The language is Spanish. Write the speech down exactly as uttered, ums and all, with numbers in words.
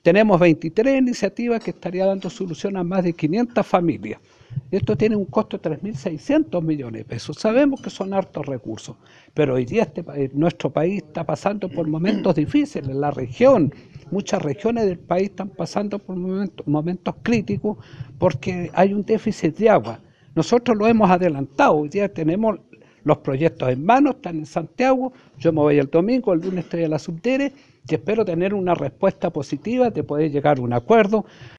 Tenemos veintitrés iniciativas que estarían dando solución a más de quinientas familias. Esto tiene un costo de tres mil seiscientos millones de pesos. Sabemos que son hartos recursos, pero hoy día este, nuestro país está pasando por momentos difíciles. La región, muchas regiones del país están pasando por momentos, momentos críticos porque hay un déficit de agua. Nosotros lo hemos adelantado, hoy día tenemos los proyectos en mano, están en Santiago, yo me voy el domingo, el lunes estoy a la Subdere, y espero tener una respuesta positiva de poder llegar a un acuerdo.